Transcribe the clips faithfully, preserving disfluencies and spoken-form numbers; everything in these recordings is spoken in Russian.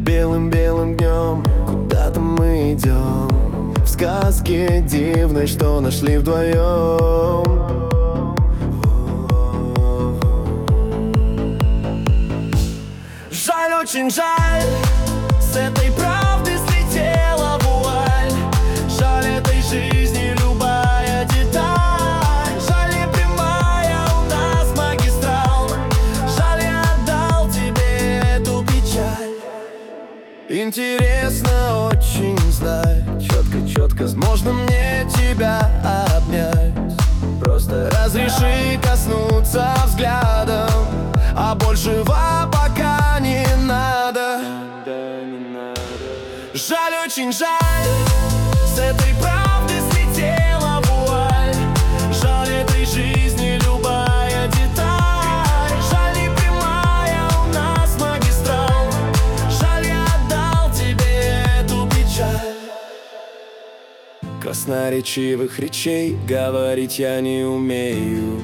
Белым-белым днем куда-то мы идем, в сказке дивной, что нашли вдвоем. Жаль, очень жаль, с этой правды слетела вуаль. Жаль этой жизни любая деталь. Жаль, не прямая у нас магистраль. Жаль, я отдал тебе эту печаль. Интересно очень знать, четко-четко, можно мне тебя обнять? Просто разреши коснуться взглядом, а большего пока не надо. Жаль, очень жаль, с этой правды слетела вуаль. Жаль, этой жизни любая деталь. Жаль, не прямая у нас магистраль. Жаль, я отдал тебе эту печаль. Красноречивых речей говорить я не умею.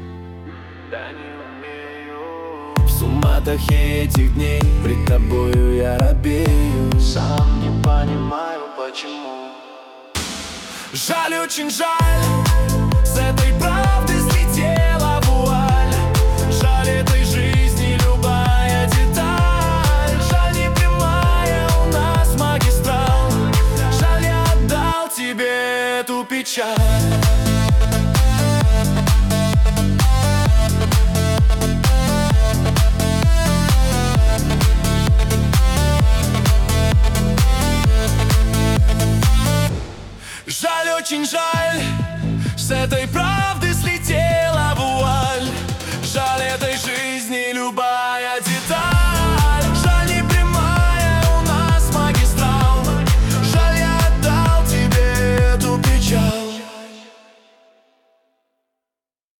В суматохе этих дней пред тобою я робею. Сам не понимаю, почему. Жаль, очень жаль, с этой правды слетела вуаль. Жаль, этой жизни любая деталь. Жаль, не прямая у нас магистраль. Жаль, я отдал тебе эту печаль. Жаль, очень жаль, с этой правдой